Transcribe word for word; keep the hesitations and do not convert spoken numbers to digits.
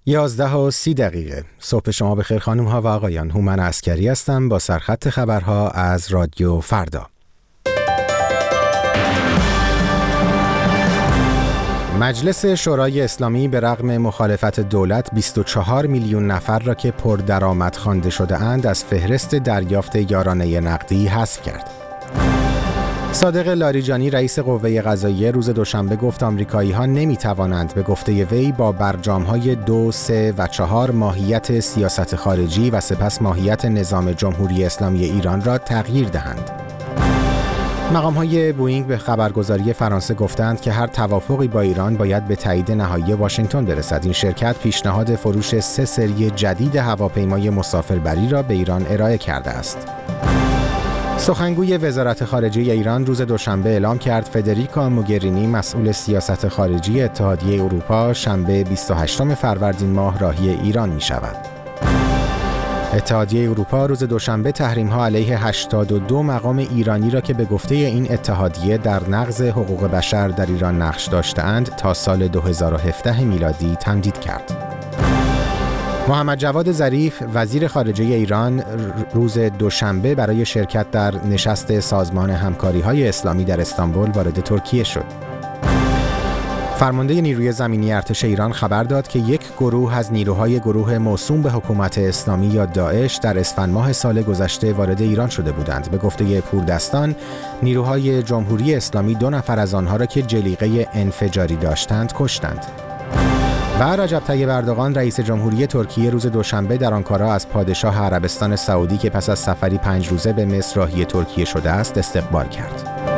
یازده و سی دقیقه. صبح شما بخیر خانم ها و آقایان. هومن عسکری هستم با سرخط خبرها از رادیو فردا. مجلس شورای اسلامی به رغم مخالفت دولت بیست و چهار میلیون نفر را که پردرآمد خوانده شده اند از فهرست دریافت یارانه نقدی حذف کرد. صادق لاریجانی رئیس قوه قضاییه روز دوشنبه گفت آمریکایی‌ها نمی‌توانند به گفته وی با برجام‌های دو، سه و چهار ماهیت سیاست خارجی و سپس ماهیت نظام جمهوری اسلامی ایران را تغییر دهند. مقام‌های بوئینگ به خبرگزاری فرانسه گفتند که هر توافقی با ایران باید به تایید نهایی واشنگتن برسد. این شرکت پیشنهاد فروش سه سری جدید هواپیمای مسافربری را به ایران ارائه کرده است. سخنگوی وزارت خارجه ایران روز دوشنبه اعلام کرد فدریکا موگرینی مسئول سیاست خارجی اتحادیه اروپا شنبه بیست و هشتم فروردین ماه راهی ایران می شود. اتحادیه اروپا روز دوشنبه تحریم‌ها علیه هشتاد و دو مقام ایرانی را که به گفته این اتحادیه در نقض حقوق بشر در ایران نقش داشته‌اند تا سال دو هزار و هفده میلادی تمدید کرد. محمد جواد ظریف وزیر خارجه ایران روز دوشنبه برای شرکت در نشست سازمان همکاری‌های اسلامی در استانبول وارد ترکیه شد. فرمانده نیروی زمینی ارتش ایران خبر داد که یک گروه از نیروهای گروه موسوم به حکومت اسلامی یا داعش در اسفند ماه سال گذشته وارد ایران شده بودند. به گفته پوردستان، نیروهای جمهوری اسلامی دو نفر از آنها را که جلیقه انفجاری داشتند کشتند. و رجب طیب اردوغان رئیس جمهوری ترکیه روز دوشنبه در آنکارا از پادشاه عربستان سعودی که پس از سفری پنج روزه به مصر راهی ترکیه شده است استقبال کرد.